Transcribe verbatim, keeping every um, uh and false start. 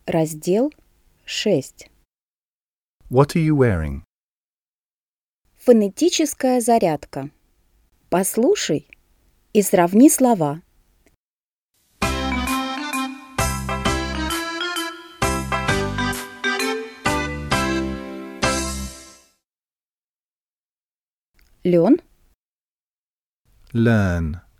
Раздел шесть. What are you wearing? Фонетическая зарядка. Послушай и сравни слова. Лен, Learn.